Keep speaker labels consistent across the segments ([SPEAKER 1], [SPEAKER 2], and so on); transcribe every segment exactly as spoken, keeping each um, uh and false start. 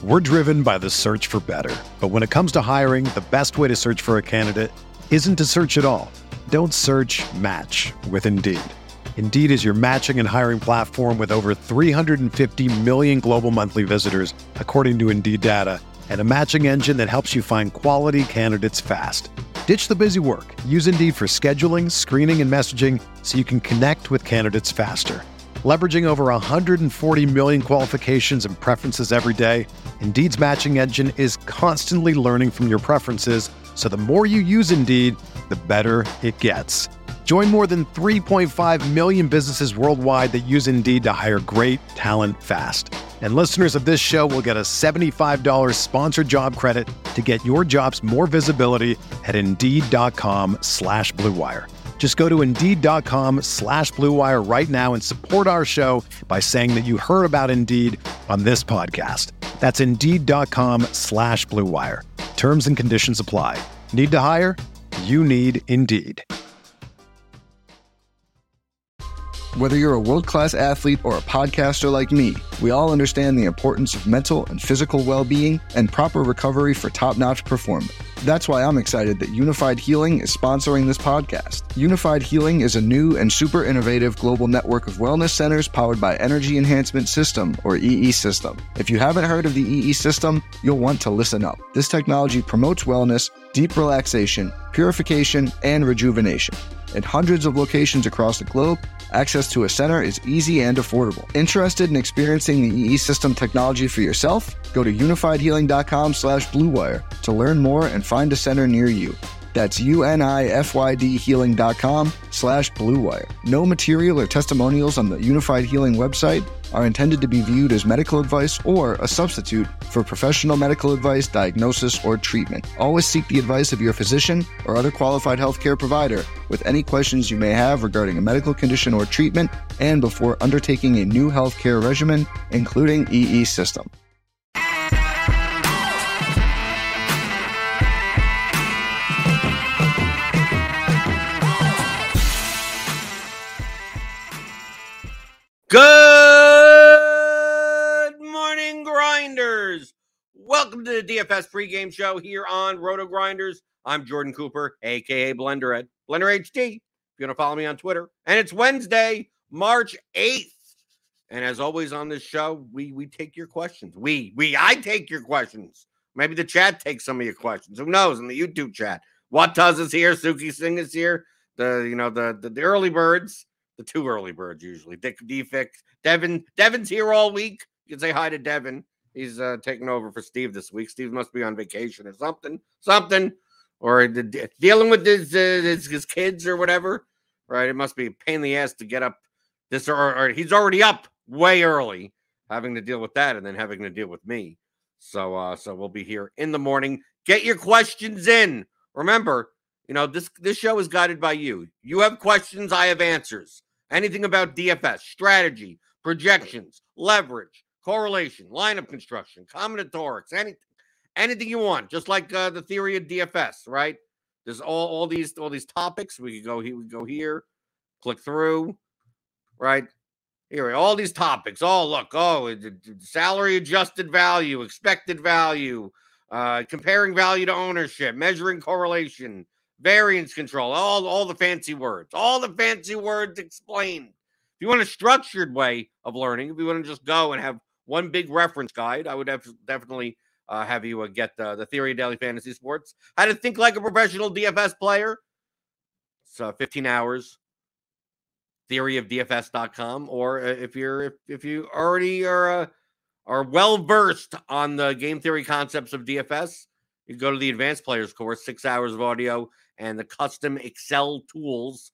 [SPEAKER 1] We're driven by the search for better. But when it comes to hiring, the best way to search for a candidate isn't to search at all. Don't search, match with Indeed. Indeed is your matching and hiring platform with over three hundred fifty million global monthly visitors, according to Indeed data, and a matching engine that helps you find quality candidates fast. Ditch the busy work. Use Indeed for scheduling, screening, and messaging so you can connect with candidates faster. Leveraging over one hundred forty million qualifications and preferences every day, Indeed's matching engine is constantly learning from your preferences, so the more you use Indeed, the better it gets. Join more than three point five million businesses worldwide that use Indeed to hire great talent fast. And listeners of this show will get a seventy-five dollars sponsored job credit to get your jobs more visibility at Indeed.com slash Blue Wire. Just go to Indeed.com slash Blue Wire right now and support our show by saying that you heard about Indeed on this podcast. That's Indeed.com slash Blue Wire. Terms and conditions apply. Need to hire? You need Indeed.
[SPEAKER 2] Whether you're a world-class athlete or a podcaster like me, we all understand the importance of mental and physical well-being and proper recovery for top-notch performance. That's why I'm excited that Unified Healing is sponsoring this podcast. Unified Healing is a new and super innovative global network of wellness centers powered by Energy Enhancement System, or E E System. If you haven't heard of the E E System, you'll want to listen up. This technology promotes wellness, deep relaxation, purification, and rejuvenation. At hundreds of locations across the globe, access to a center is easy and affordable. Interested in experiencing the E E System technology for yourself? Go to unifiedhealing.com slash Blue Wire to learn more and find a center near you. That's U-N-I-F-Y-D healing.com slash Blue Wire. No material or testimonials on the Unified Healing website are intended to be viewed as medical advice or a substitute for professional medical advice, diagnosis, or treatment. Always seek the advice of your physician or other qualified healthcare provider with any questions you may have regarding a medical condition or treatment and before undertaking a new healthcare regimen, including E E System.
[SPEAKER 3] Good morning, Grinders. Welcome to the D F S pregame show here on Roto Grinders. I'm Jordan Cooper, a k a. Blenderhead, Blender H D, if you want to follow me on Twitter. And it's Wednesday, March eighth. And as always on this show, we we take your questions. We, we, I take your questions. Maybe the chat takes some of your questions. Who knows? In the YouTube chat. What Does is here. Suki Singh is here. The, you know, the, the, the early birds. The two early birds usually. Dick Defix. Devin. Devin's here all week. You can say hi to Devin. He's uh, taking over for Steve this week. Steve must be on vacation or something. Something. Or the, dealing with his, uh, his his kids or whatever. Right? It must be a pain in the ass to get up this or, or he's already up way early, having to deal with that and then having to deal with me. So uh, so we'll be here in the morning. Get your questions in. Remember, you know, this, this show is guided by you. You have questions, I have answers. Anything about D F S, strategy, projections, leverage, correlation, lineup construction, combinatorics, anything, anything you want. Just like uh, the theory of D F S, right? There's all, all these all these topics. We could go here, we go here, click through, right? Here, all these topics. Oh, look, oh, salary adjusted value, expected value, uh, comparing value to ownership, measuring correlation, variance control, all, all the fancy words, all the fancy words explained. If you want a structured way of learning, if you want to just go and have one big reference guide, I would have definitely uh, have you uh, get the, the Theory of Daily Fantasy Sports. How to think like a professional D F S player. So fifteen hours, theory of D F S dot com. Or uh, if you're if, if you already are uh, are well versed on the game theory concepts of D F S, you go to the Advanced Players course, six hours of audio and the custom Excel tools.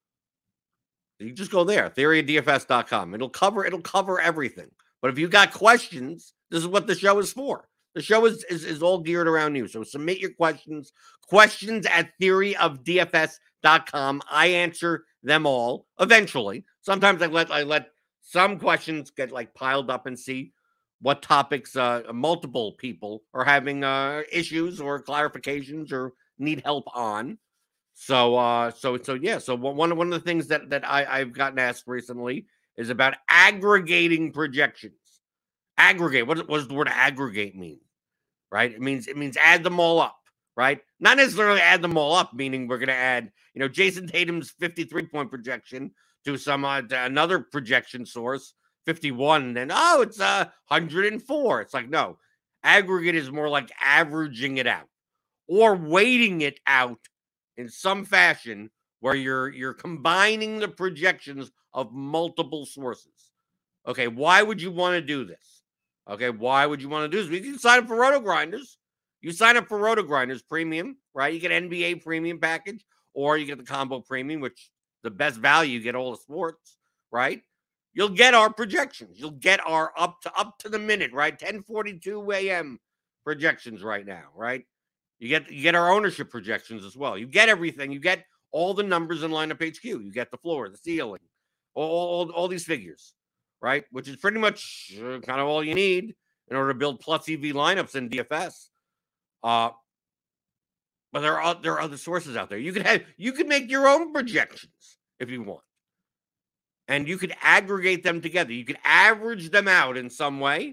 [SPEAKER 3] You just go there, theory of D F S dot com. It'll cover, it'll cover everything. But if you got questions, this is what the show is for. The show is, is, is all geared around you. So submit your questions. Questions at theory of D F S dot com. I answer them all eventually. Sometimes I let I let some questions get like piled up and see what topics uh, multiple people are having uh, issues or clarifications or need help on. So, uh, so, so, yeah. So one, one of the things that, that I, I've gotten asked recently is about aggregating projections. Aggregate. What, what does the word aggregate mean? Right? It means it means add them all up, right? Not necessarily add them all up, meaning we're going to add, you know, Jason Tatum's fifty-three point projection to some uh, to another projection source, fifty-one, and then, oh, it's uh, one hundred four. It's like, no. Aggregate is more like averaging it out or weighting it out in some fashion where you're you're combining the projections of multiple sources. Okay, why would you want to do this? Okay, why would you want to do this? You can sign up for Roto Grinders. You sign up for Roto Grinders Premium, right? You get N B A Premium package, or you get the Combo Premium, which the best value, you get all the sports, right? You'll get our projections. You'll get our up to up to the minute, right? ten forty-two a.m. projections right now, right? You get you get our ownership projections as well. You get everything. You get all the numbers in Lineup H Q. You get the floor, the ceiling, all, all, all these figures, right? Which is pretty much uh, kind of all you need in order to build plus E V lineups in D F S. Uh, but there are there are other sources out there. You could have you could make your own projections if you want. And you could aggregate them together. You could average them out in some way.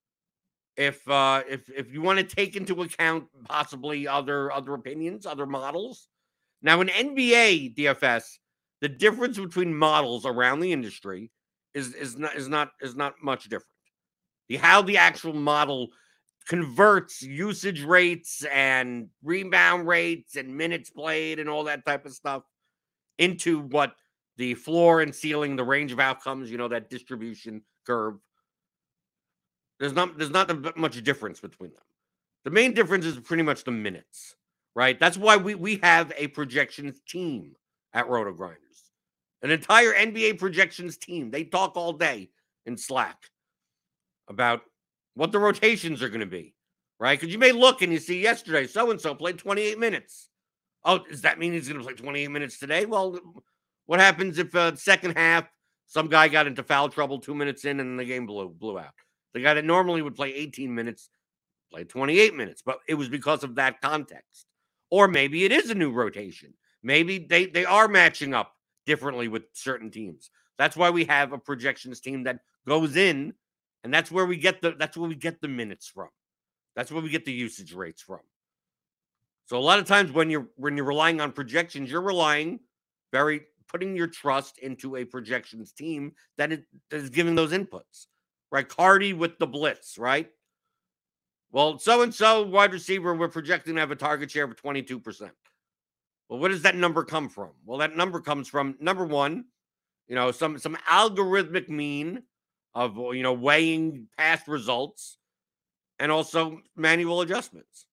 [SPEAKER 3] If uh, if if you want to take into account possibly other other opinions, other models. Now, in N B A D F S, the difference between models around the industry is is not is not is not much different. The how the actual model converts usage rates and rebound rates and minutes played and all that type of stuff into what the floor and ceiling, the range of outcomes, you know, that distribution curve. There's not there's not much difference between them. The main difference is pretty much the minutes, right? That's why we, we have a projections team at Roto Grinders. An entire N B A projections team. They talk all day in Slack about what the rotations are going to be, right? Because you may look and you see yesterday, so-and-so played twenty-eight minutes. Oh, does that mean he's going to play twenty-eight minutes today? Well, what happens if uh, second half, some guy got into foul trouble two minutes in and the game blew, blew out? The guy that normally would play eighteen minutes played twenty-eight minutes, but it was because of that context. Or maybe it is a new rotation. Maybe they, they are matching up differently with certain teams. That's why we have a projections team that goes in, and that's where we get the that's where we get the minutes from. That's where we get the usage rates from. So a lot of times when you're when you're relying on projections, you're relying very putting your trust into a projections team that is, that is giving those inputs. Right, Cardi with the blitz, right? Well, so-and-so wide receiver, we're projecting to have a target share of twenty-two percent. Well, where does that number come from? Well, that number comes from, number one, you know, some some algorithmic mean of, you know, weighing past results and also manual adjustments.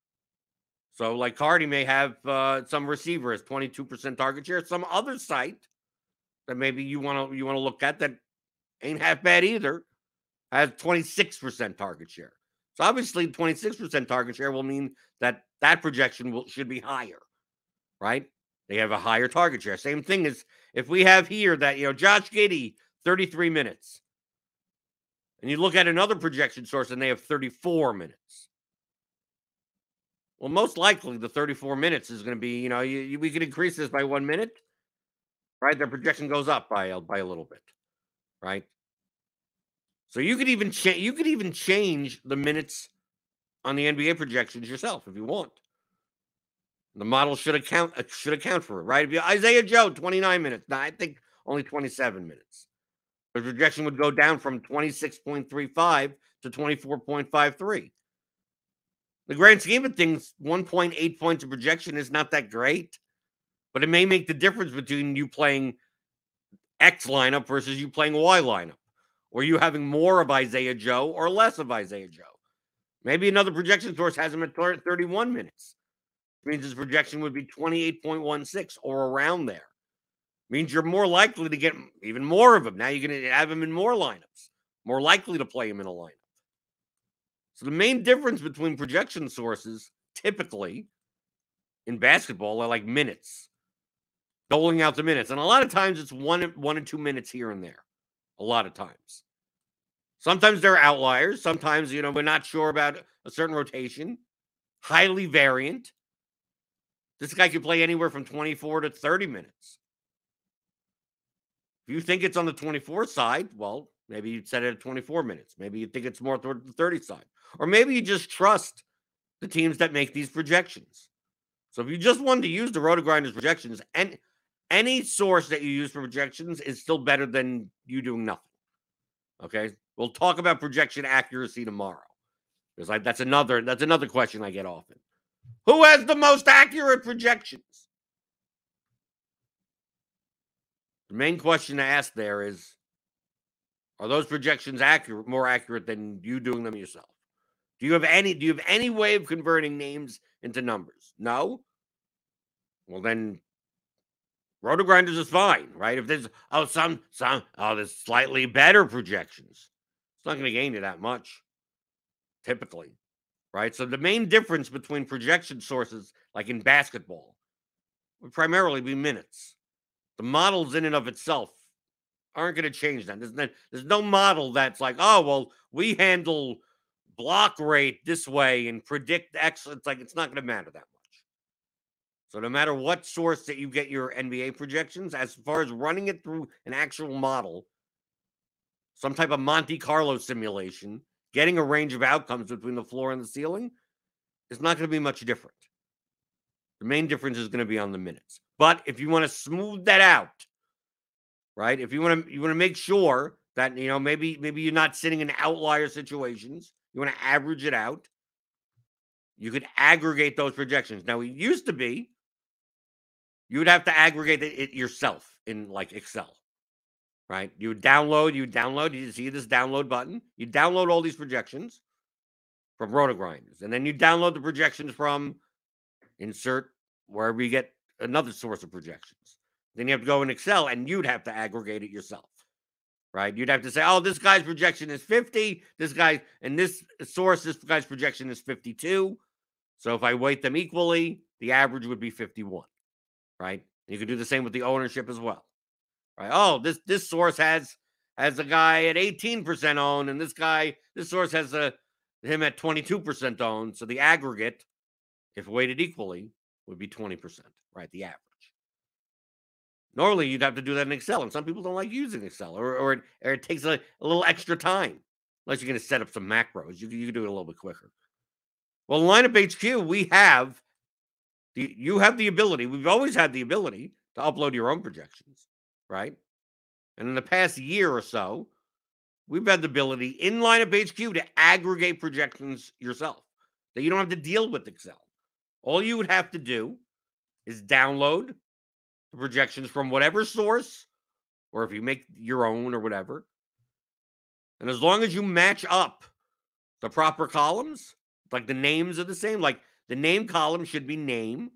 [SPEAKER 3] So, like Cardi may have uh, some receiver as twenty-two percent target share. Some other site that maybe you want to you want to look at that ain't half bad either has twenty-six percent target share. So obviously twenty-six percent target share will mean that that projection will should be higher, right? They have a higher target share. Same thing as if we have here that, you know, Josh Giddey, thirty-three minutes. And you look at another projection source and they have thirty-four minutes. Well, most likely the thirty-four minutes is going to be, you know, you, you, we could increase this by one minute, right? Their projection goes up by a, by a little bit, right? So you could even change. You could even change the minutes on the N B A projections yourself if you want. The model should account should account for it, right? If you Isaiah Joe, twenty-nine minutes. Now I think only twenty-seven minutes. The projection would go down from twenty-six point three five to twenty-four point five three. The grand scheme of things, one point eight points of projection is not that great, but it may make the difference between you playing X lineup versus you playing Y lineup. Or you having more of Isaiah Joe or less of Isaiah Joe. Maybe another projection source has him at thirty-one minutes. It means his projection would be twenty-eight point one six or around there. It means you're more likely to get even more of him. Now you're going to have him in more lineups. More likely to play him in a lineup. So the main difference between projection sources, typically, in basketball are like minutes. Doling out the minutes. And a lot of times it's one, one or two minutes here and there. A lot of times. Sometimes there are outliers. Sometimes, you know, we're not sure about a certain rotation. Highly variant. This guy could play anywhere from twenty-four to thirty minutes. If you think it's on the twenty-four side, well, Maybe you'd set it at twenty-four minutes. Maybe you think it's more toward the thirty side. Or maybe you just trust the teams that make these projections. So if you just wanted to use the RotoGrinders projections, and any source that you use for projections is still better than you doing nothing. Okay? We'll talk about projection accuracy tomorrow. Because like that's another that's another question I get often. Who has the most accurate projections? The main question to ask there is, are those projections accurate, more accurate than you doing them yourself? Do you have any do you have any way of converting names into numbers? No? Well, then RotoGrinders is fine, right? If there's oh some some oh there's slightly better projections, it's not going to gain you that much, typically, right? So the main difference between projection sources, like in basketball, would primarily be minutes. The models in and of itself aren't going to change that. There's no, there's no model that's like, oh well, we handle block rate this way and predict X. It's like it's not going to matter that much. So no matter what source that you get your N B A projections, as far as running it through an actual model, some type of Monte Carlo simulation, getting a range of outcomes between the floor and the ceiling, is not going to be much different. The main difference is going to be on the minutes. But if you want to smooth that out, right? If you want to you want to make sure that, you know, maybe maybe you're not sitting in outlier situations, you want to average it out, you could aggregate those projections. Now, it used to be you would have to aggregate it yourself in like Excel, right? You would download, you would download, you see this download button. You download all these projections from RotoGrinders, and then you download the projections from insert wherever you get another source of projections. Then you have to go in Excel, and you'd have to aggregate it yourself, right? You'd have to say, oh, this guy's projection is fifty. This guy, and this source, this guy's projection is fifty-two. So if I weight them equally, the average would be fifty-one. Right? You could do the same with the ownership as well. Right? Oh, this this source has has a guy at eighteen percent owned, and this guy, this source has a him at twenty-two percent owned. So the aggregate, if weighted equally, would be twenty percent, right? The average. Normally, you'd have to do that in Excel, and some people don't like using Excel, or or it, or it takes a, a little extra time. Unless you're going to set up some macros, you, you can do it a little bit quicker. Well, Lineup H Q, we have You have the ability, we've always had the ability to upload your own projections, right? And in the past year or so, we've had the ability in Lineup H Q to aggregate projections yourself, that you don't have to deal with Excel. All you would have to do is download the projections from whatever source, or if you make your own or whatever. And as long as you match up the proper columns, like the names are the same, like the name column should be name.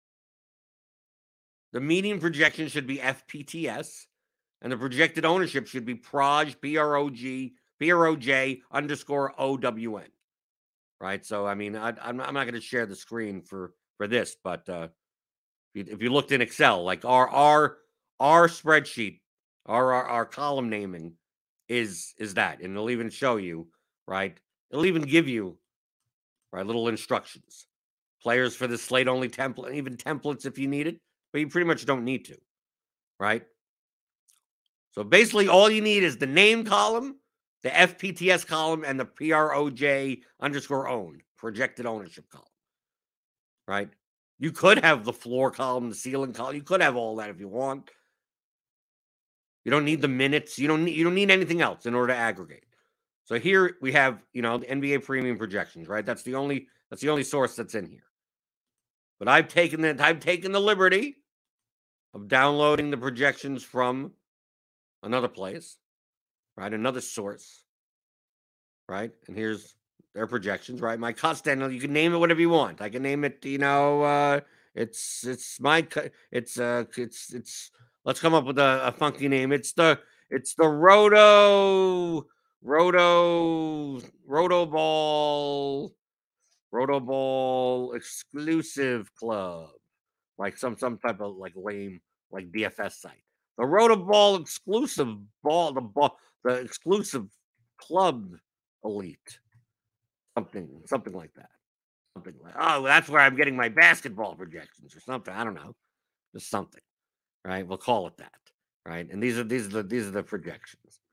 [SPEAKER 3] The median projection should be F P T S. And the projected ownership should be Proj, P R O G, P R O J underscore O W N. Right? So, I mean, I, I'm, I'm not going to share the screen for, for this, but uh, if, you, if you looked in Excel, like our our our spreadsheet, our, our, our column naming is, is that. And it'll even show you, right? It'll even give you, right, little instructions. Players for the slate only template, even templates if you need it, but you pretty much don't need to, right? So basically all you need is the name column, the F P T S column, and the P R O J underscore owned, projected ownership column, right? You could have the floor column, the ceiling column. You could have all that if you want. You don't need the minutes. You don't need, you don't need anything else in order to aggregate. So here we have, you know, the N B A premium projections, right? That's the only, that's the only source that's in here. But I've taken the I've taken the liberty of downloading the projections from another place, right? Another source, right? And here's their projections, right? My constant, you can name it whatever you want. I can name it, you know, uh, it's it's my it's uh it's it's let's come up with a, a funky name. It's the it's the Roto Roto Roto Ball. Roto Ball exclusive club, like some some type of like lame like D F S site. The Roto Ball exclusive ball, the ball, the exclusive club elite, something something like that. Something like, oh, that's where I'm getting my basketball projections or something. I don't know, just something, right? We'll call it that, right? And these are these are the these are the projections,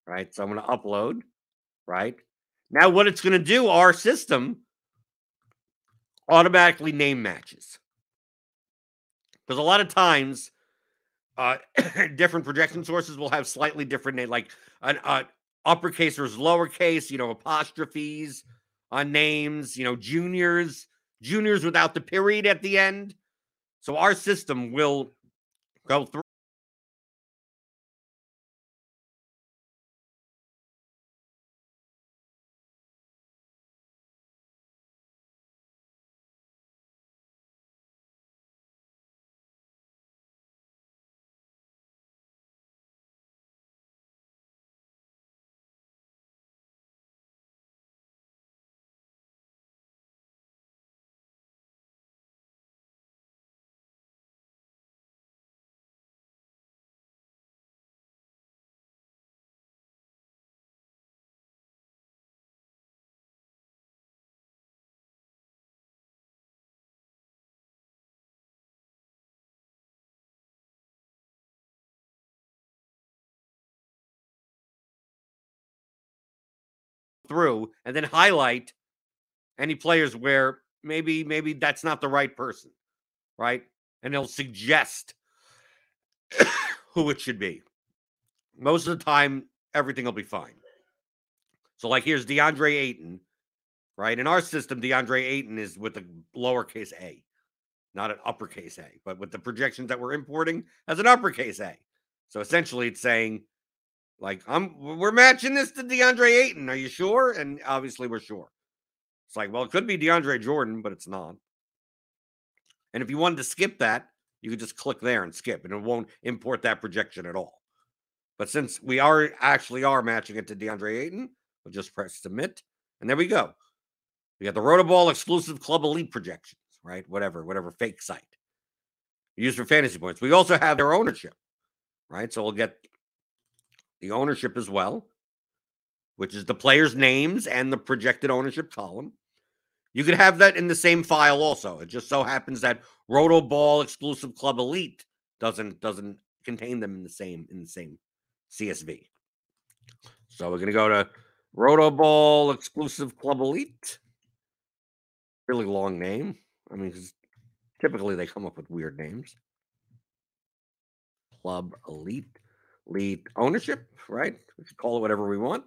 [SPEAKER 3] right? So I'm going to upload, right? Now what it's going to do, our system automatically name matches. Because a lot of times, uh, different projection sources will have slightly different name, like an uh, uppercase versus lowercase, you know, apostrophes on names, you know, juniors, juniors without the period at the end. So our system will go through through and then highlight any players where maybe maybe that's not the right person, right? And it'll suggest who it should be. Most of the time, everything will be fine. So, like, here's DeAndre Ayton, right? In our system, DeAndre Ayton is with a lowercase a, not an uppercase a, but with the projections that we're importing as an uppercase a. So essentially, it's saying, like, I'm we're matching this to DeAndre Ayton. Are you sure? And obviously, we're sure. It's like, well, it could be DeAndre Jordan, but it's not. And if you wanted to skip that, you could just click there and skip, and it won't import that projection at all. But since we are actually are matching it to DeAndre Ayton, we'll just press submit, and there we go. We got the Rotoball exclusive Club Elite projections, right? Whatever, whatever fake site used for fantasy points. We also have their ownership, right? So we'll get the ownership as well, which is the players' names and the projected ownership column. You could have that in the same file also. It just so happens that Rotoball exclusive Club Elite doesn't doesn't contain them in the same in the same C S V. So we're gonna go to Rotoball exclusive Club Elite. Really long name. I mean, typically they come up with weird names. Club Elite, Elite ownership, right? We can call it whatever we want,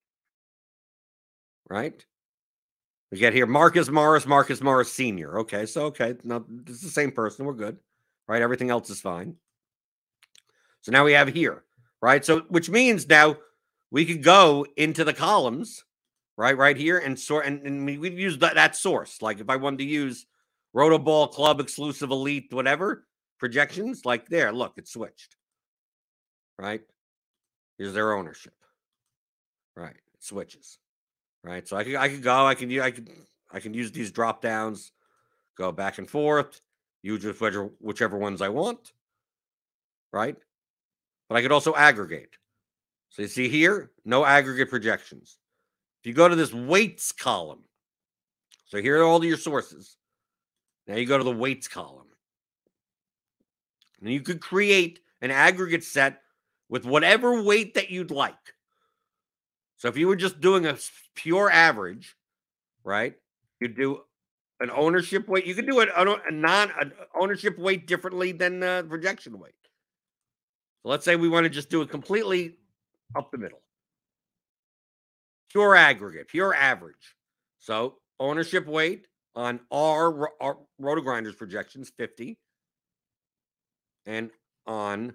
[SPEAKER 3] right? We get here Marcus Morris, Marcus Morris Senior. Okay, so okay, no, it's the same person. We're good, right? Everything else is fine. So now we have here, right? So which means now we could go into the columns, right, right here, and sort, and, and we would use that, that source. Like if I wanted to use Rotoball Club exclusive Elite, whatever projections, like there, look, it's switched, right? Here's their ownership, right? It switches. Right, so I could I could go, I can I could I can use these drop downs, go back and forth, use whichever whichever ones I want, right? But I could also aggregate. So you see here, no aggregate projections. If you go to this weights column, so here are all your sources. Now you go to the weights column, and you could create an aggregate set with whatever weight that you'd like. So if you were just doing a pure average, right, you do an ownership weight. You could do a, a non an ownership weight differently than the projection weight. So let's say we want to just do it completely up the middle. Pure aggregate, pure average. So ownership weight on our, our Roto-Grinders projections, fifty. And on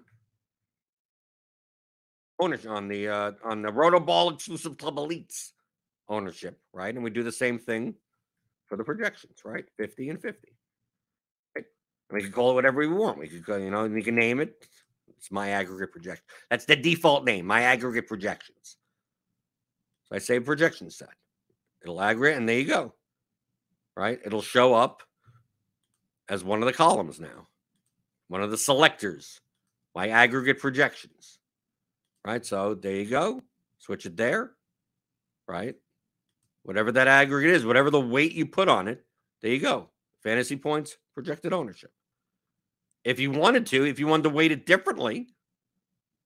[SPEAKER 3] ownership on the uh, on the Rotoball exclusive Club Elites ownership, right? And we do the same thing for the projections, right? fifty and fifty. Right? And we can call it whatever we want. We could go, you know, and we can name it. It's my aggregate projection. That's the default name, my aggregate projections. So I say projection set. It'll aggregate, and there you go. Right? It'll show up as one of the columns now. One of the selectors, my aggregate projections. Right, so there you go. Switch it there, right? Whatever that aggregate is, whatever the weight you put on it, there you go. Fantasy points, projected ownership. If you wanted to, if you wanted to weight it differently,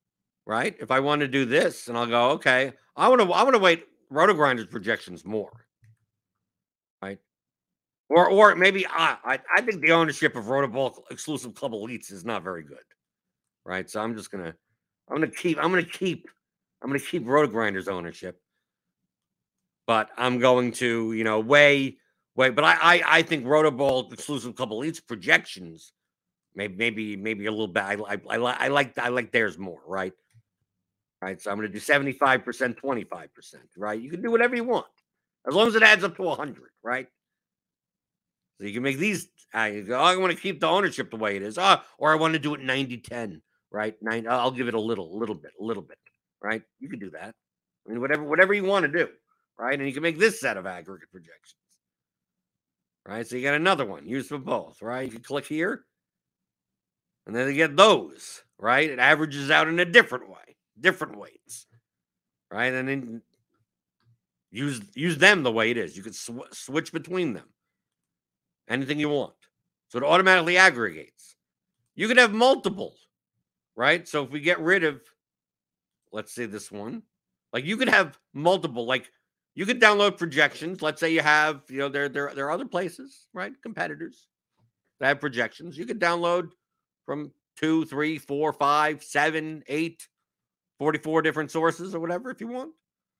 [SPEAKER 3] right? If I want to do this, and I'll go, okay, I want to, I want to weight RotoGrinders projections more, right? Or, or maybe I, I, I think the ownership of Rotoball exclusive club elites is not very good, right? So I'm just gonna, I'm gonna keep, I'm gonna keep, I'm gonna keep RotoGrinders ownership, but I'm going to, you know, weigh, weigh. But I, I, I think Rotoball exclusive club elites projections, maybe, maybe, maybe a little bit. I, I, I, I like, I like theirs more, right? Right, so I'm going to do seventy-five percent, twenty-five percent, right? You can do whatever you want, as long as it adds up to one hundred, right? So you can make these, uh, you go, oh, I want to keep the ownership the way it is, oh, or I want to do it ninety ten, right? Nine, I'll give it a little, a little bit, a little bit, right? You can do that. I mean, whatever, whatever you want to do, right? And you can make this set of aggregate projections, right? So you got another one, used for both, right? You can click here, and then you get those, right? It averages out in a different way. Different weights, right? And then use use them the way it is. You could sw- switch between them, anything you want. So it automatically aggregates. You could have multiple, right? So if we get rid of, let's say this one, like you could have multiple. Like you could download projections. Let's say you have, you know, there there there are other places, right? Competitors that have projections. You could download from two, three, four, five, seven, eight. forty-four different sources or whatever if you want.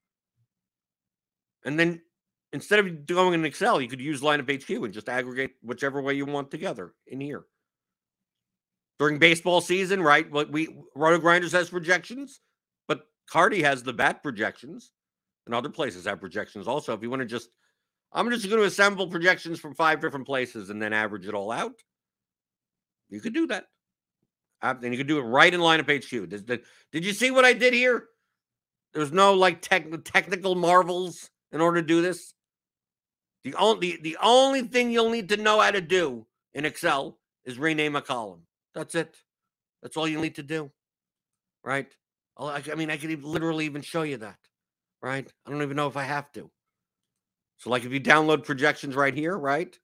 [SPEAKER 3] And then instead of going in Excel, you could use Lineup H Q and just aggregate whichever way you want together in here. During baseball season, right? What we RotoGrinders has projections, but Cardi has the bat projections, and other places have projections also. If you want to just, I'm just going to assemble projections from five different places and then average it all out. You could do that. And you can do it right in Lineup H Q. Did, did, did you see what I did here? There's no like tech, technical marvels in order to do this. The only, the only thing you'll need to know how to do in Excel is rename a column. That's it. That's all you need to do, right? I mean, I could literally even show you that, right? I don't even know if I have to. So like if you download projections right here, right?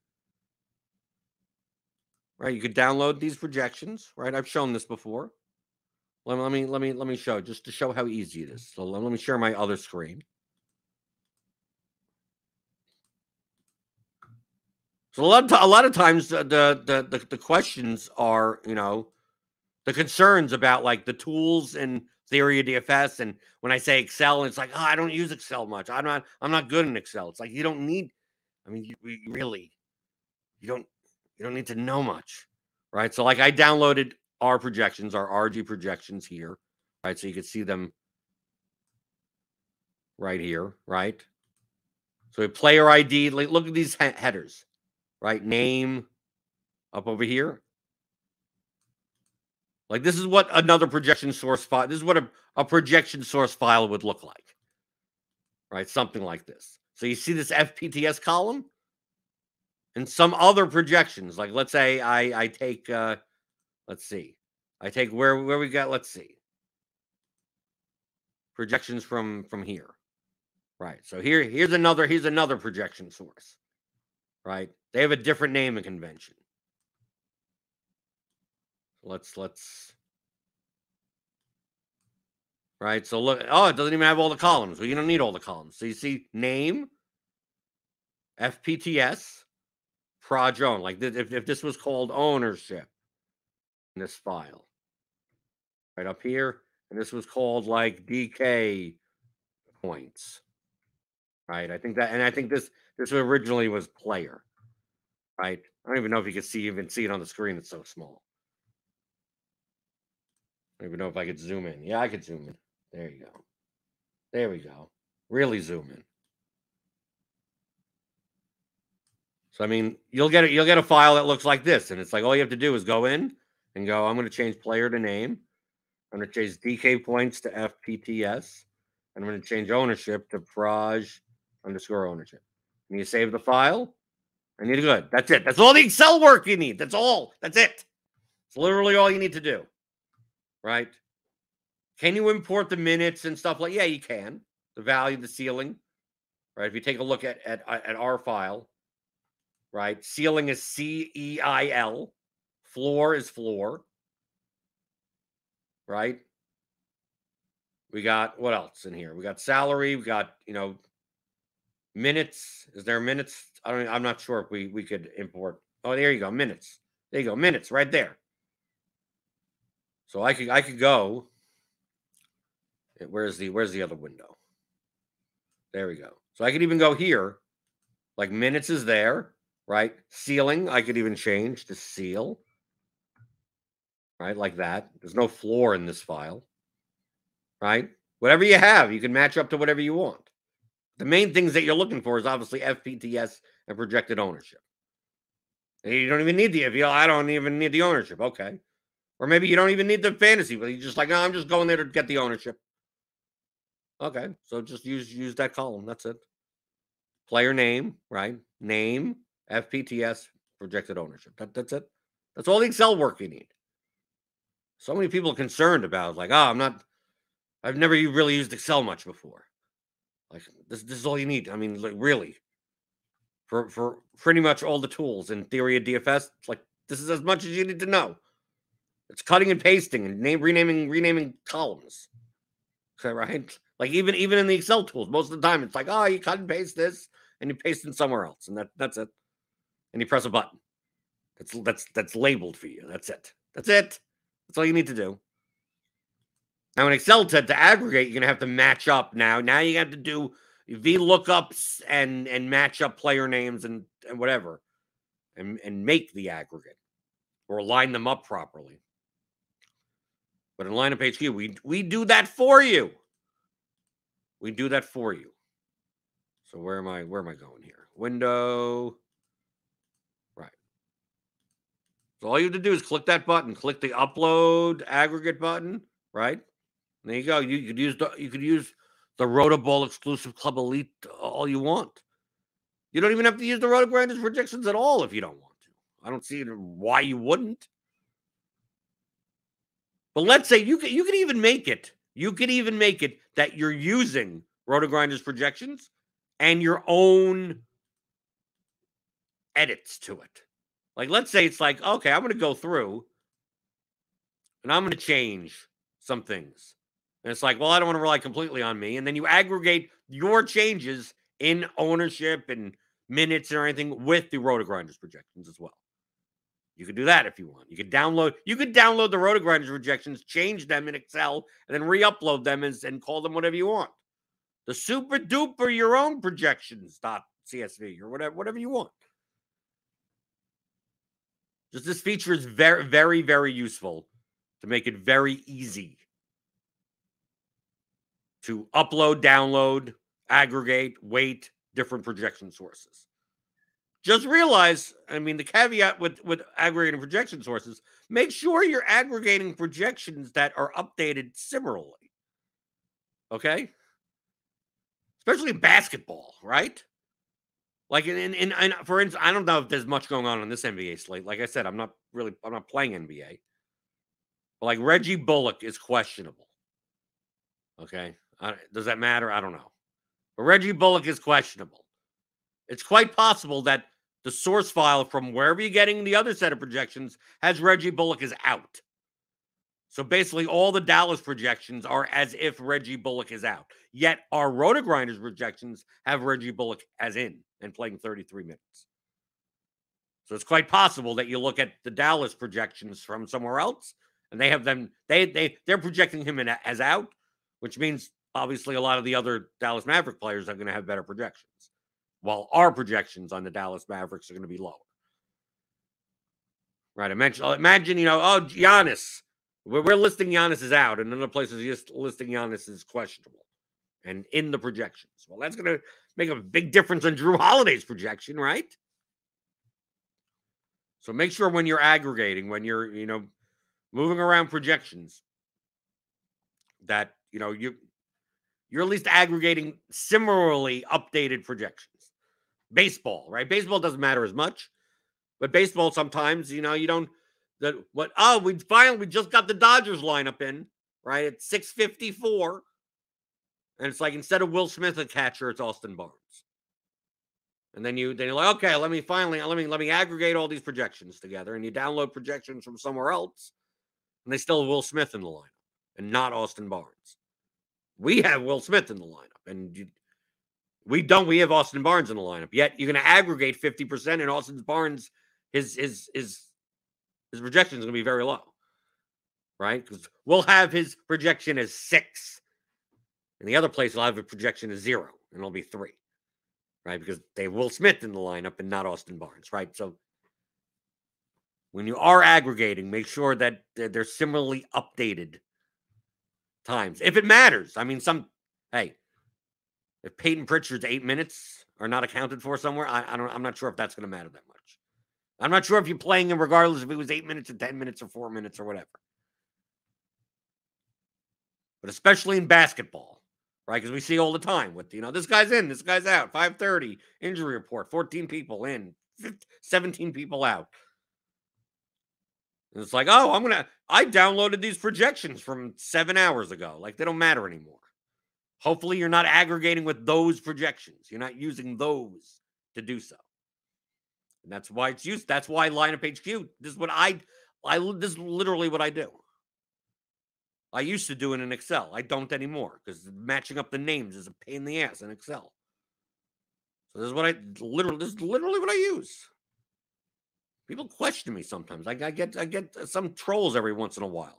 [SPEAKER 3] Right, you could download these projections, right? I've shown this before. Let me let me let me let me show just to show how easy it is. So let, let me share my other screen. So a lot of t- a lot of times the, the the the questions are, you know, the concerns about like the tools and theory of D F S, and when I say Excel, it's like, oh, I don't use Excel much. I'm not I'm not good in Excel. It's like you don't need. I mean, you, you really, you don't you don't need to know much, right? So like I downloaded our projections, our R G projections here, right? So you can see them right here, right? So a player I D, like look at these he- headers, right? Name up over here. Like this is what another projection source file, this is what a, a projection source file would look like, right? Something like this. So you see this F P T S column and some other projections. Like let's say I, I take, uh, let's see, I take where, where we got, let's see, projections from, from here. Right. So here, here's another, here's another projection source, right? They have a different naming convention. Let's, let's, right. So look, oh, it doesn't even have all the columns. Well, you don't need all the columns. So you see name, F P T S, Proj own. Like if, if this was called ownership in this file, right up here, and this was called like D K points, right? I think that, and I think this, this originally was player, right? I don't even know if you can see, even see it on the screen. It's so small. I don't even know if I could zoom in. Yeah, I could zoom in. There you go. There we go. Really zoom in. So I mean, you'll get it. You'll get a file that looks like this, and it's like all you have to do is go in and go. I'm going to change player to name. I'm going to change D K points to F P T S, and I'm going to change ownership to Proj underscore ownership. And you save the file, and you're good. That's it. That's all the Excel work you need. That's all. That's it. It's literally all you need to do. Right? Can you import the minutes and stuff like? Yeah, you can. The value, the ceiling, right? If you take a look at at, at our file, right? Ceiling is C E I L. Floor is floor, right? We got what else in here? We got salary. We got, you know, minutes. Is there minutes? I don't. I'm not sure if we we could import. Oh, there you go. Minutes. There you go. Minutes right there. So I could I could go. Where's the Where's the other window? There we go. So I could even go here. Like minutes is there, right? Ceiling, I could even change to seal. Right? Like that. There's no floor in this file. Right? Whatever you have, you can match up to whatever you want. The main things that you're looking for is obviously F P T S and projected ownership. And you don't even need the, if you, I don't even need the ownership. Okay. Or maybe you don't even need the fantasy, but you're just like, no, I'm just going there to get the ownership. Okay. So just use, use that column. That's it. Player name, right? Name, F P T S, projected ownership. That, that's it. That's all the Excel work you need. So many people are concerned about, like, oh, I'm not, I've never really used Excel much before. Like, this, this is all you need. I mean, like, really, for for pretty much all the tools in theory of D F S, like, this is as much as you need to know. It's cutting and pasting and name renaming renaming columns. Okay, right? Like even even in the Excel tools, most of the time it's like, oh, you cut and paste this and you paste it somewhere else, and that that's it. And you press a button. That's that's that's labeled for you. That's it. That's it. That's all you need to do. Now in Excel to, to aggregate, you're gonna have to match up now. Now you have to do V lookups and and match up player names and, and whatever. And, and make the aggregate or line them up properly. But in Lineup H Q, we we do that for you. We do that for you. So where am I? Where am I going here? Window. Right. So all you have to do is click that button. Click the upload aggregate button. Right. And there you go. You, you could use the you could use the Rotoball exclusive Club Elite all you want. You don't even have to use the Roto Grinders projections at all if you don't want to. I don't see why you wouldn't. But let's say you could you could even make it. You could even make it that you're using Roto Grinders projections and your own edits to it. Like, let's say it's like, okay, I'm going to go through and I'm going to change some things. And it's like, well, I don't want to rely completely on me. And then you aggregate your changes in ownership and minutes or anything with the Roto Grinders projections as well. You could do that if you want. You could download, you could download the Roto Grinders projections, change them in Excel, and then re-upload them as, and call them whatever you want. The super duper your own projections.csv or whatever, whatever you want. Just this feature is very, very, very useful to make it very easy to upload, download, aggregate, weight different projection sources. Just realize, I mean, the caveat with, with aggregating projection sources, make sure you're aggregating projections that are updated similarly. Okay? Especially in basketball, right? Like, in, in, in, in for instance, I don't know if there's much going on in this N B A slate. Like I said, I'm not really, I'm not playing N B A. But like Reggie Bullock is questionable. Okay? Uh, does that matter? I don't know. But Reggie Bullock is questionable. It's quite possible that the source file from wherever you're getting the other set of projections has Reggie Bullock is out. So basically all the Dallas projections are as if Reggie Bullock is out. Yet our Roto Grinders projections have Reggie Bullock as in and playing thirty-three minutes. So it's quite possible that you look at the Dallas projections from somewhere else and they have them, they, they, they're projecting him in as out, which means obviously a lot of the other Dallas Maverick players are going to have better projections. While our projections on the Dallas Mavericks are going to be lower. Right, I mentioned, imagine, you know, oh, Giannis. We're, we're listing Giannis is out, and another place is just listing Giannis is questionable. And in the projections. Well, that's going to make a big difference on Drew Holiday's projection, right? So make sure when you're aggregating, when you're, you know, moving around projections, that, you know, you, you're at least aggregating similarly updated projections. Baseball, right? Baseball doesn't matter as much, but baseball sometimes, you know, you don't, that what, oh, we finally, we just got the Dodgers lineup in, right? At six fifty-four. And it's like, instead of Will Smith, a catcher, it's Austin Barnes. And then you, then you're like, okay, let me finally, let me, let me aggregate all these projections together. And you download projections from somewhere else. And they still have Will Smith in the lineup and not Austin Barnes. We have Will Smith in the lineup, and you, we don't. We have Austin Barnes in the lineup. Yet you're going to aggregate fifty percent, and Austin Barnes, his his his his projection is going to be very low, right? Because we'll have his projection as six, and the other place will have a projection as zero, and it'll be three, right? Because they have Will Smith in the lineup and not Austin Barnes, right? So when you are aggregating, make sure that they're similarly updated times. If it matters. I mean, some, hey, if Peyton Pritchard's eight minutes are not accounted for somewhere, I, I don't, I'm not sure if that's going to matter that much. I'm not sure if you're playing him regardless if it was eight minutes or ten minutes or four minutes or whatever. But especially in basketball, right? Because we see all the time with, you know, this guy's in, this guy's out, five thirty, injury report, fourteen people in, seventeen people out. And it's like, oh, I'm going to, I downloaded these projections from seven hours ago. Like, they don't matter anymore. Hopefully you're not aggregating with those projections. You're not using those to do so. And that's why it's used. That's why Lineup H Q, this is what I, I, this is literally what I do. I used to do it in Excel. I don't anymore because matching up the names is a pain in the ass in Excel. So this is what I, literally, this is literally what I use. People question me sometimes. I, I get I get some trolls every once in a while.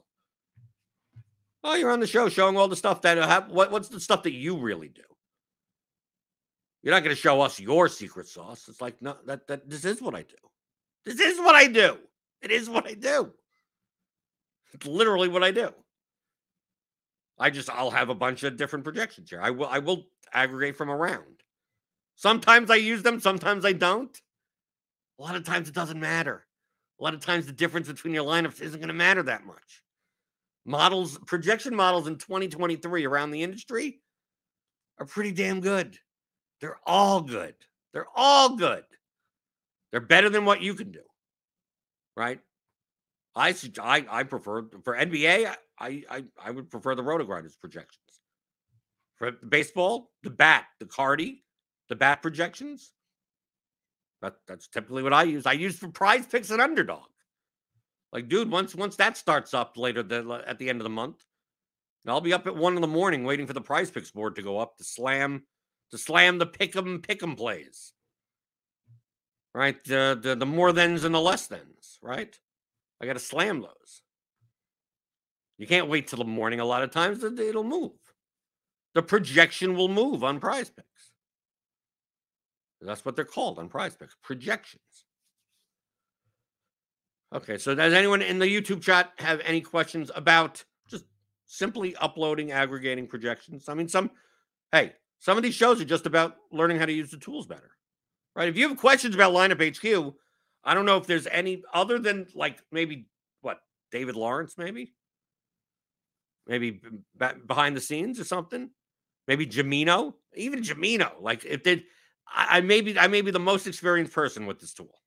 [SPEAKER 3] Oh, you're on the show showing all the stuff that have, what what's the stuff that you really do? You're not going to show us your secret sauce. It's like, no, that that this is what I do. This is what I do. It is what I do. It's literally what I do. I just I'll have a bunch of different projections here. I will I will aggregate from around. Sometimes I use them, sometimes I don't. A lot of times it doesn't matter. A lot of times the difference between your lineups isn't going to matter that much. Models, projection models in twenty twenty-three around the industry are pretty damn good. They're all good. They're all good. They're better than what you can do, right? I I, I prefer, for N B A, I, I, I would prefer the Roto-Grinders projections. For baseball, the bat, the Cardi, the bat projections, That, that's typically what I use. I use for Prize Picks and Underdog. Like, dude, once once that starts up later the, at the end of the month, I'll be up at one in the morning waiting for the Prize Picks board to go up to slam to slam the pick'em pick'em plays. Right, the the the more thans and the less thans. Right, I got to slam those. You can't wait till the morning. A lot of times it'll move. The projection will move on Prize Picks. That's what they're called on Prize Picks, projections. Okay, so does anyone in the YouTube chat have any questions about just simply uploading, aggregating projections? I mean, some, hey, some of these shows are just about learning how to use the tools better, right? If you have questions about Lineup H Q, I don't know if there's any other than like maybe, what, David Lawrence, maybe? Maybe b- behind the scenes or something? Maybe Jamino? Even Jamino, like if they, I, I may be, I may be the most experienced person with this tool.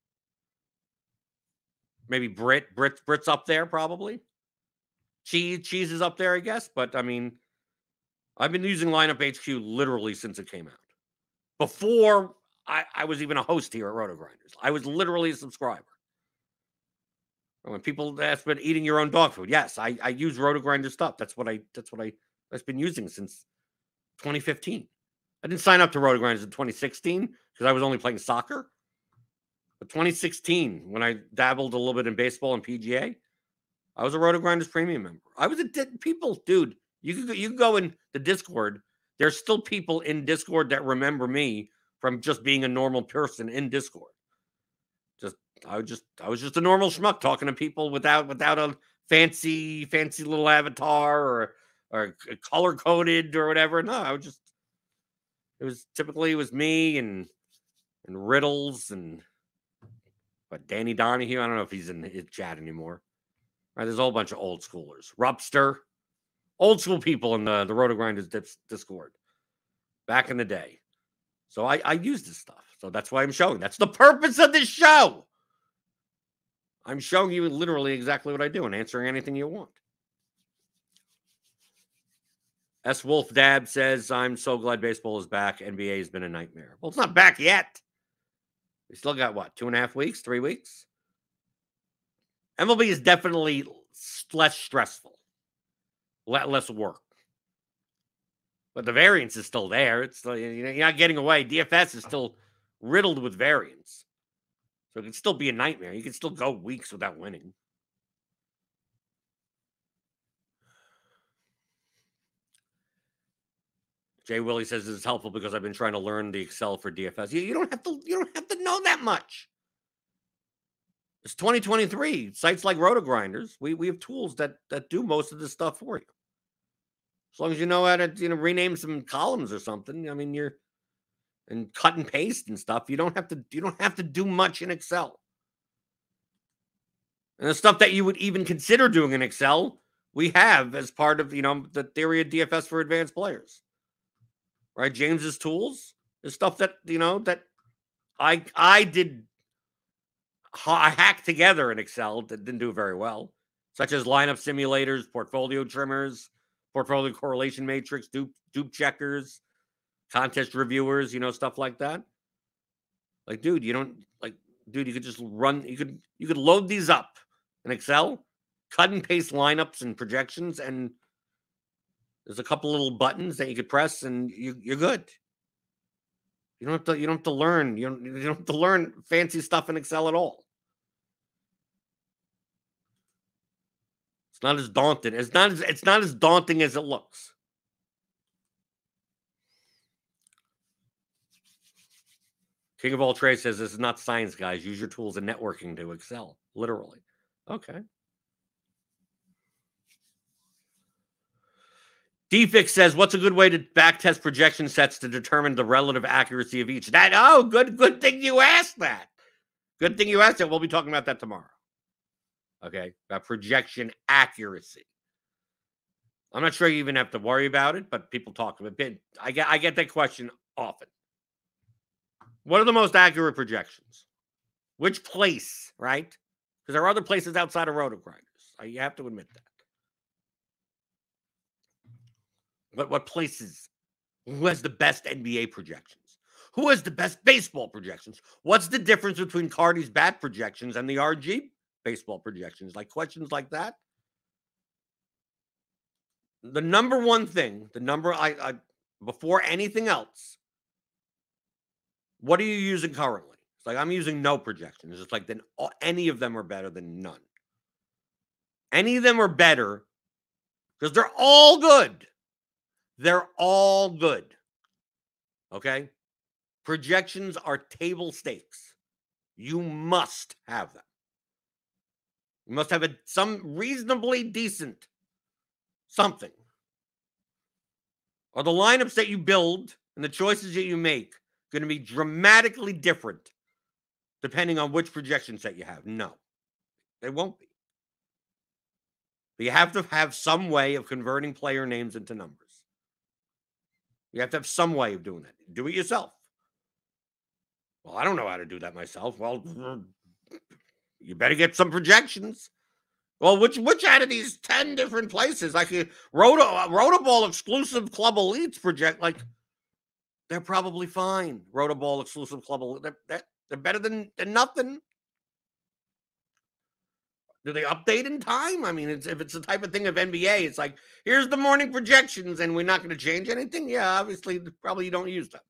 [SPEAKER 3] Maybe Brit, Brit, Brit's up there probably. Cheese, Cheese is up there, I guess. But I mean, I've been using Lineup H Q literally since it came out. Before I, I was even a host here at Roto-Grinders, I was literally a subscriber. When people ask about eating your own dog food, yes, I, I use Roto-Grinders stuff. That's what I, that's what I, I've been using since twenty fifteen. I didn't sign up to Roto-Grinders in twenty sixteen because I was only playing soccer. But twenty sixteen, when I dabbled a little bit in baseball and P G A, I was a Roto-Grinders premium member. I was a people, dude. You could go, you could go in the Discord. There's still people in Discord that remember me from just being a normal person in Discord. Just I was just I was just a normal schmuck talking to people without without a fancy fancy little avatar or or color coded or whatever. No, I was just it was typically it was me and and Riddles and. But Danny Donahue, I don't know if he's in his chat anymore. Right, there's a whole bunch of old schoolers. Rupster. Old school people in the, the Roto-Grinders Discord. Back in the day. So I, I use this stuff. So that's why I'm showing. That's the purpose of this show. I'm showing you literally exactly what I do and answering anything you want. S. Wolf Dab says, I'm so glad baseball is back. N B A has been a nightmare. Well, it's not back yet. We still got, what, two and a half weeks, three weeks? M L B is definitely less stressful, less work. But the variance is still there. It's still, you're not getting away. D F S is still riddled with variance. So it can still be a nightmare. You can still go weeks without winning. Jay Willie says this is helpful because I've been trying to learn the Excel for D F S. You, you don't have to. You don't have to know that much. It's twenty twenty-three. Sites like RotoGrinders, we we have tools that that do most of this stuff for you. As long as you know how to, you know, rename some columns or something. I mean, you're and cut and paste and stuff. You don't have to. You don't have to do much in Excel. And the stuff that you would even consider doing in Excel, we have as part of, you know, the theory of D F S for advanced players. Right? James's tools is stuff that, you know, that I I did I hacked together in Excel that didn't do very well, such as lineup simulators, portfolio trimmers, portfolio correlation matrix, dupe, dupe checkers, contest reviewers, you know, stuff like that. Like, dude, you don't like, dude, you could just run, you could, you could load these up in Excel, cut and paste lineups and projections, and there's a couple little buttons that you could press, and you, you're good. You don't have to. You don't have to learn. You don't. You don't have to learn fancy stuff in Excel at all. It's not as daunting. It's not. As, it's not as daunting as it looks. King of all trades says this is not science, guys. Use your tools and networking to excel. Literally. Okay. D Fix says, what's a good way to backtest projection sets to determine the relative accuracy of each? That, oh, good, good thing you asked that. Good thing you asked that. We'll be talking about that tomorrow. Okay, about projection accuracy. I'm not sure you even have to worry about it, but people talk about it. I get, I get that question often. What are the most accurate projections? Which place, right? Because there are other places outside of RotoGrinders. You have to admit that. But what places? Who has the best N B A projections? Who has the best baseball projections? What's the difference between Cardi's bat projections and the R G baseball projections? Like questions like that. The number one thing, the number I, I before anything else, what are you using currently? It's like I'm using no projections. It's like then all, any of them are better than none. Any of them are better because they're all good. They're all good. Okay? Projections are table stakes. You must have them. You must have a, some reasonably decent something. Are the lineups that you build and the choices that you make going to be dramatically different depending on which projection set you have? No, they won't be. But you have to have some way of converting player names into numbers. You have to have some way of doing that. Do it yourself. Well, I don't know how to do that myself. Well, you better get some projections. Well, which which out of these ten different places, like a Roto, Rotoball exclusive Club Elites project, like they're probably fine. Rotoball exclusive Club Elite, they're, they're, they're better than, than nothing. Do they update in time? I mean, it's, if it's the type of thing of N B A, it's like, here's the morning projections and we're not going to change anything. Yeah, obviously, probably you don't use them.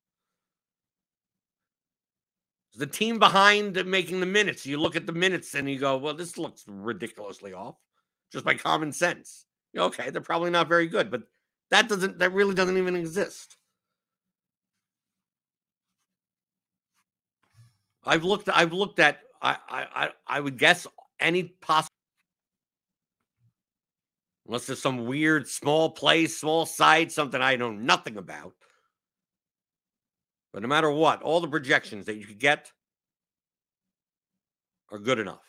[SPEAKER 3] The team behind making the minutes, you look at the minutes and you go, well, this looks ridiculously off just by common sense. Okay, they're probably not very good, but that doesn't, that really doesn't even exist. I've looked, I've looked at, I, I, I would guess any possible, unless there's some weird small place, small site, something I know nothing about. But no matter what, all the projections that you could get are good enough.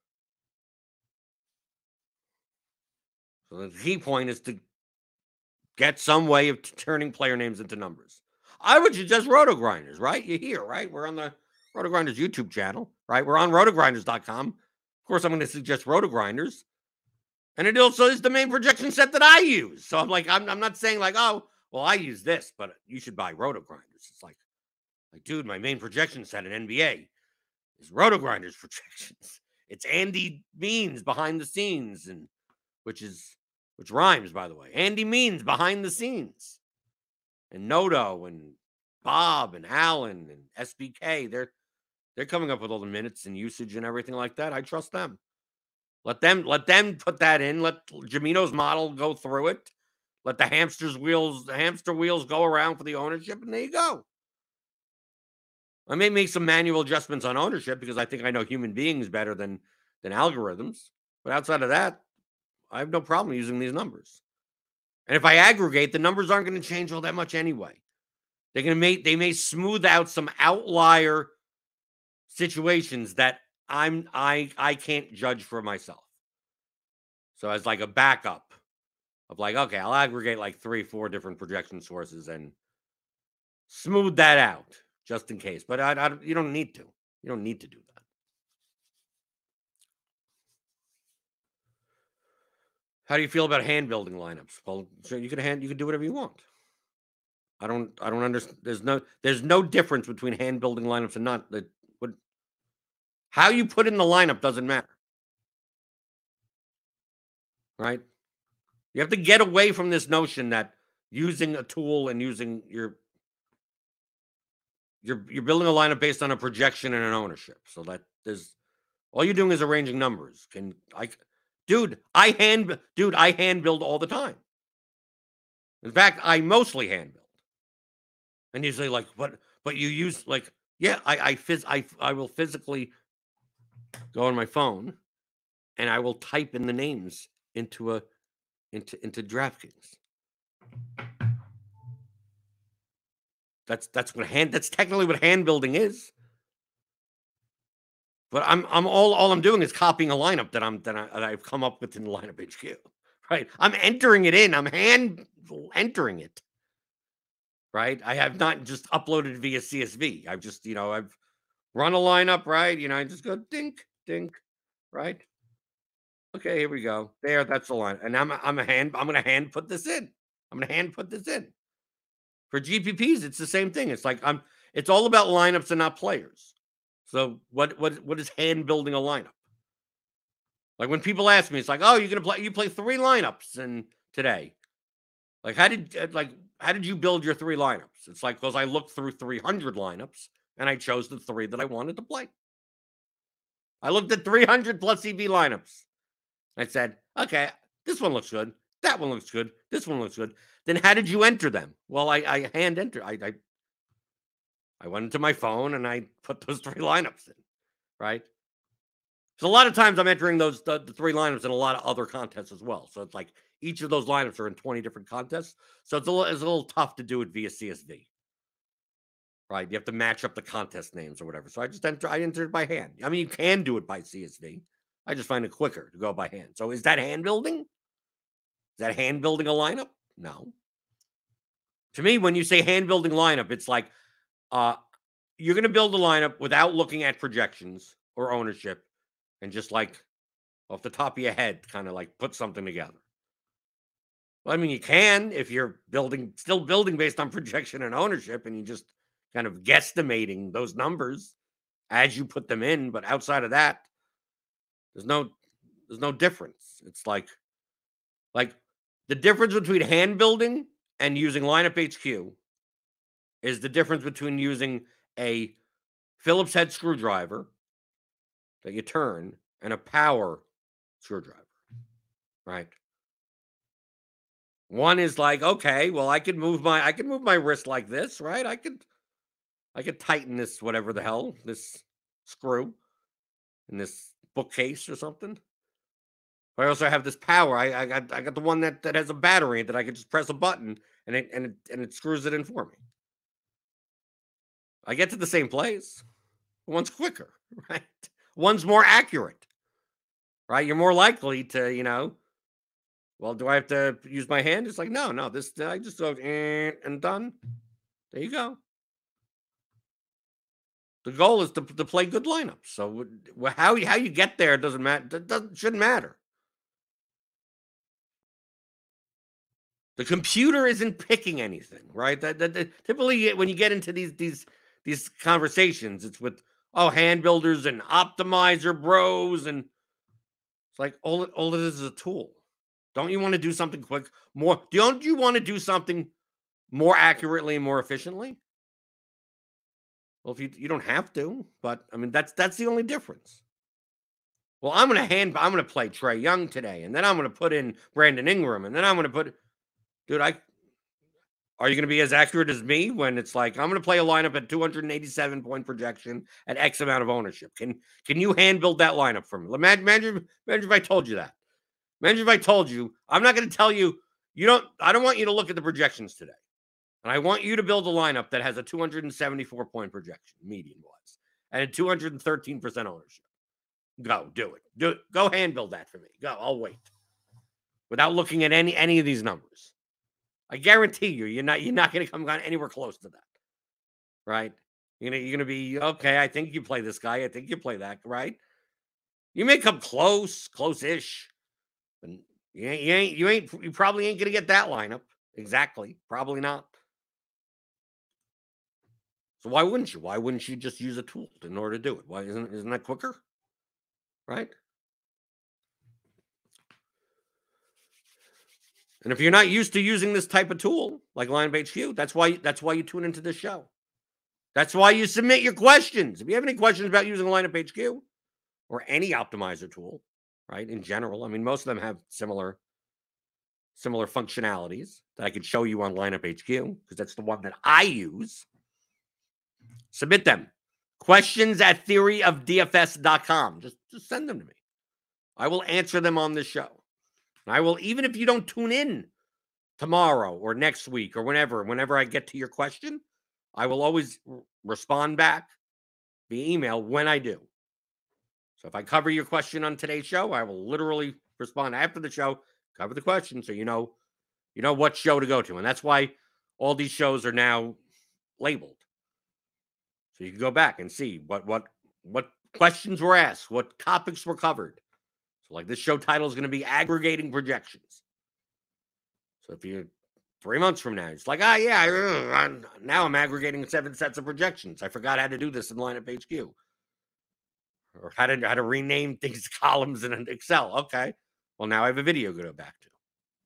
[SPEAKER 3] So the key point is to get some way of turning player names into numbers. I would suggest RotoGrinders, right? You're here, right? We're on the RotoGrinders YouTube channel, right? We're on rotogrinders dot com. Of course, I'm going to suggest RotoGrinders. And it also is the main projection set that I use. So I'm like, I'm, I'm not saying like, oh, well, I use this, but you should buy RotoGrinders. It's like, like, dude, my main projection set in N B A is RotoGrinders projections. It's Andy Means behind the scenes, and which is which rhymes, by the way. Andy Means behind the scenes. and Noto and Bob and Alan and S B K. They're they're coming up with all the minutes and usage and everything like that. I trust them. Let them let them put that in. Let Jamino's model go through it. Let the hamster's wheels, the hamster wheels go around for the ownership, and there you go. I may make some manual adjustments on ownership because I think I know human beings better than, than algorithms. But outside of that, I have no problem using these numbers. And if I aggregate, the numbers aren't going to change all that much anyway. They're going to make they may smooth out some outlier situations that I'm I I can't judge for myself. So as like a backup of like, okay, I'll aggregate like three, four different projection sources and smooth that out just in case. But I, I you don't need to. You don't need to do that. How do you feel about hand building lineups? Well, so you can hand you can do whatever you want. I don't I don't understand. There's no there's no difference between hand building lineups and not. That what how you put in the lineup doesn't matter. Right? You have to get away from this notion that using a tool and using your you're you're building a lineup based on a projection and an ownership. So that there's all you're doing is arranging numbers. Can I dude, I hand dude, I hand build all the time. In fact, I mostly hand build. And you say, like, but but you use like, yeah, I I phys I I will physically go on my phone and I will type in the names into a into into DraftKings. That's that's what hand that's technically what hand building is. But I'm I'm all all I'm doing is copying a lineup that I'm that, I, that I've come up with in the lineup H Q. Right? I'm entering it in. I'm hand entering it. Right? I have not just uploaded via C S V. I've just, you know, I've run a lineup, right? You know, I just go dink, dink, right? Okay, here we go. There, that's the line. And I'm I'm a hand, I'm gonna hand put this in. I'm gonna hand put this in. For G P Ps, it's the same thing. It's like I'm it's all about lineups and not players. So what what what is hand building a lineup? Like when people ask me, it's like, oh, you're gonna play you play three lineups and today. Like, how did like how did you build your three lineups? It's like because I looked through three hundred lineups and I chose the three that I wanted to play. I looked at three hundred plus E V lineups. I said, okay, this one looks good. That one looks good. This one looks good. Then how did you enter them? Well, I, I hand enter. I, I I went into my phone and I put those three lineups in, right? So a lot of times I'm entering those the, the three lineups in a lot of other contests as well. So it's like each of those lineups are in twenty different contests. So it's a little, it's a little tough to do it via C S V. Right? You have to match up the contest names or whatever. So I just enter I entered by hand. I mean, you can do it by C S V. I just find it quicker to go by hand. So is that hand building? Is that hand building a lineup? No. To me, when you say hand building lineup, it's like uh, you're going to build a lineup without looking at projections or ownership and just like off the top of your head, kind of like put something together. Well, I mean, you can if you're building, still building based on projection and ownership, and you just kind of guesstimating those numbers as you put them in. But outside of that, there's no, there's no difference. It's like, like the difference between hand building and using lineup H Q is the difference between using a Phillips head screwdriver that you turn and a power screwdriver, right? One is like, okay, well, I could move my, I could move my wrist like this, right? I could, I could tighten this, whatever the hell, this screw in this bookcase or something. But I also have this power. I, I got, I got the one that, that has a battery that I could just press a button and it, and it, and it screws it in for me. I get to the same place. One's quicker, right? One's more accurate, right? You're more likely to, you know, well, do I have to use my hand? It's like, no, no, this, I just go eh, and done. There you go. The goal is to, to play good lineups. So how, how you get there doesn't matter. Doesn't, shouldn't matter. The computer isn't picking anything, right? That, that, that typically when you get into these, these, these conversations, it's with, oh, hand builders and optimizer bros. And it's like, all, all it is is a tool. Don't you want to do something quick? More, don't you want to do something more accurately and more efficiently? Well, if you you don't have to, but I mean that's that's the only difference. Well, I'm gonna hand I'm gonna play Trae Young today, and then I'm gonna put in Brandon Ingram, and then I'm gonna put dude, I are you gonna be as accurate as me when it's like I'm gonna play a lineup at two hundred eighty-seven point projection at X amount of ownership? Can can you hand build that lineup for me? Imagine, imagine, imagine if I told you that. Imagine if I told you, I'm not gonna tell you, you don't I don't want you to look at the projections today. And I want you to build a lineup that has a two hundred seventy-four point projection, median wise, and a two hundred thirteen percent ownership. Go, do it. Do it. Go hand build that for me. Go, I'll wait. Without looking at any any of these numbers. I guarantee you, you're not you're not going to come anywhere close to that. Right? You're gonna, you're gonna be, okay, I think you play this guy. I think you play that, right? You may come close, close-ish. But you ain't, you ain't, you ain't, you probably ain't gonna get that lineup. Exactly. Probably not. So why wouldn't you? Why wouldn't you just use a tool in order to do it? Why isn't isn't that quicker? Right? And if you're not used to using this type of tool like Lineup H Q, that's why that's why you tune into this show. That's why you submit your questions. If you have any questions about using Lineup H Q or any optimizer tool, right? In general, I mean, most of them have similar similar functionalities that I could show you on Lineup H Q because that's the one that I use. Submit them. Questions at theory of D F S dot com. Just, just send them to me. I will answer them on this show. And I will, even if you don't tune in tomorrow or next week or whenever, whenever I get to your question, I will always r- respond back via email when I do. So if I cover your question on today's show, I will literally respond after the show, cover the question so you know, you know what show to go to. And that's why all these shows are now labeled. So you can go back and see what what what questions were asked, what topics were covered. So like this show title is going to be aggregating projections. So if you three months from now, it's like, ah, yeah, I, I'm, now I'm aggregating seven sets of projections. I forgot how to do this in Lineup H Q, or how to how to rename things columns in Excel. Okay, well now I have a video to go back to.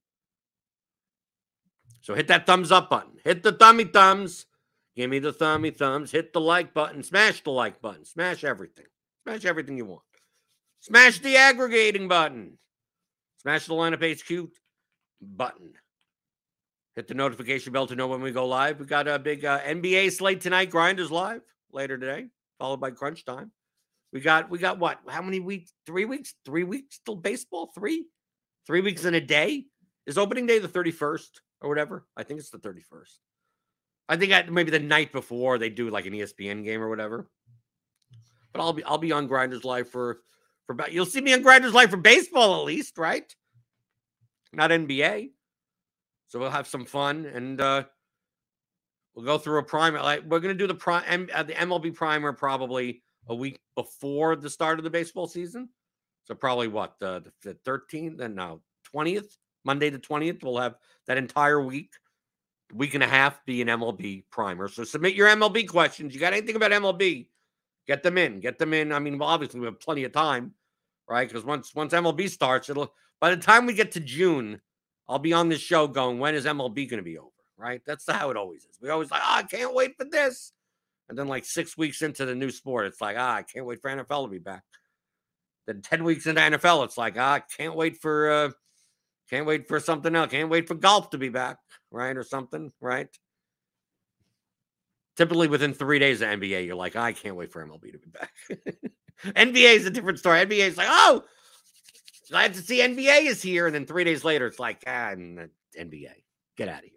[SPEAKER 3] So hit that thumbs up button. Hit the thummy thumbs. Give me the thummy thumbs. Hit the like button. Smash the like button. Smash everything. Smash everything you want. Smash the aggregating button. Smash the Lineup H Q button. Hit the notification bell to know when we go live. We got a big uh, N B A slate tonight. Grinders live later today, followed by Crunch Time. We got we got what? How many weeks? Three weeks? Three weeks till baseball? Three? Three weeks in a day? Is opening day the thirty-first or whatever? I think it's the thirty-first. I think at maybe the night before they do like an E S P N game or whatever. But I'll be I'll be on Grinders Live for for about. You'll see me on Grinders Live for baseball at least, right? Not N B A. So we'll have some fun and uh, we'll go through a primer. Like we're gonna do the prime uh, the M L B primer probably a week before the start of the baseball season. So probably what the the thirteenth and now twentieth, Monday the twentieth. We'll have that entire week. Week and a half be an M L B primer. So submit your M L B questions. You got anything about M L B, get them in. Get them in. I mean, well, obviously we have plenty of time, right? Because once once M L B starts, it'll by the time we get to June, I'll be on this show going, when is M L B going to be over? Right? That's how it always is. We always like, oh, I can't wait for this. And then like six weeks into the new sport, it's like, ah, I can't wait for N F L to be back. Then ten weeks into N F L, it's like, ah, I can't wait for uh Can't wait for something else. Can't wait for golf to be back, right? Or something, right? Typically within three days of N B A, you're like, I can't wait for M L B to be back. N B A is a different story. N B A is like, oh, glad to see N B A is here. And then three days later, it's like, ah, N B A, get out of here.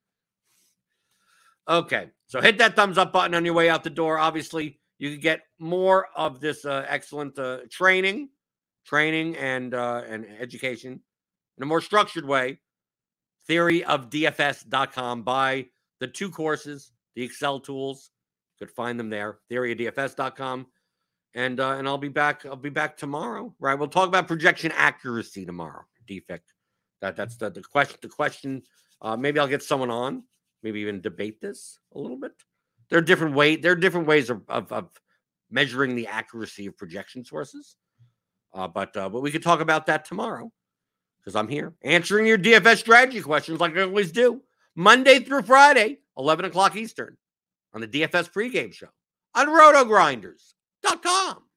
[SPEAKER 3] Okay, so hit that thumbs up button on your way out the door. Obviously, you can get more of this uh, excellent uh, training, training and uh, and education in a more structured way. theory of D F S dot com. Buy the two courses, the Excel tools. You could find them there. theory of D F S dot com. And uh, and I'll be back. I'll be back tomorrow. Right. We'll talk about projection accuracy tomorrow. Defect. That that's the, the question. The question. Uh, maybe I'll get someone on. Maybe even debate this a little bit. There are different ways. There are different ways of of, of measuring the accuracy of projection sources. Uh, but uh, but we could talk about that tomorrow. Because I'm here answering your D F S strategy questions like I always do. Monday through Friday, eleven o'clock Eastern, on the D F S pregame show on roto grinders dot com.